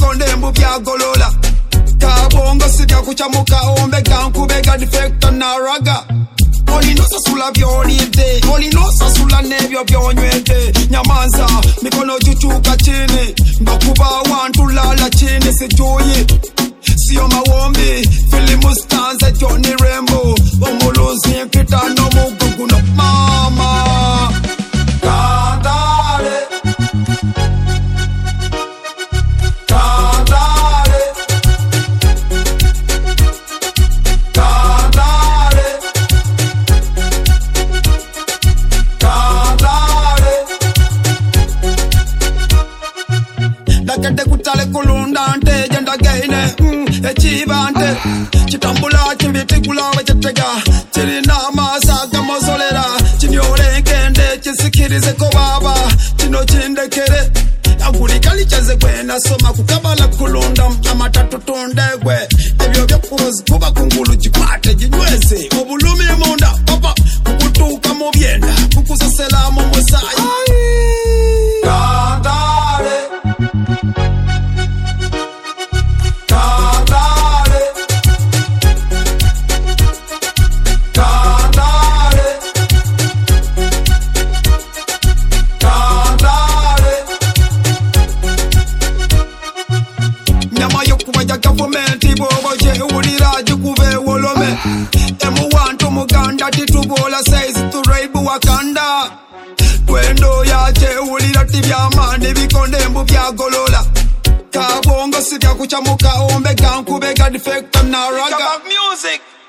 bikonde bya golola kabongo sibya kuchamuka ombe gankubega defector na raga Olino sasula byolide Olino sasula nebyo byonywede Nyamanza mikono chuchuka chini Mbakuba wantu lala chini sijuyi Siyo mawombi Filimu stanza Johnny Rainbow Omuluzi mpita no mugugu no mama Kandale Kandale Kandale Dakete kutale kulundante Jenda gaine Echibante Chitambula chimbiti kulawa chetega Chirina masaga mozolera Chinyore kende chisikirize ko baba Chino chindekere Aguri kalichaze kwena soma kukabala kulunda Amatatu tundegwe Ebyo byakurozi kuba kungulu jikwate jinyweze Obulumi munda papa kukutuka mubyenda Kukusasela mu musayi Kandale Kandale Kandale Kandale Nyama yokuba ya government bobo je ulira jikuve wolome Emu wantu muganda titubola size turaibu wakanda Kwendo ya je ulira tibyamani bikonde bya golola Kabongo sibya kuchamuka ombe gankubega defector na raga Music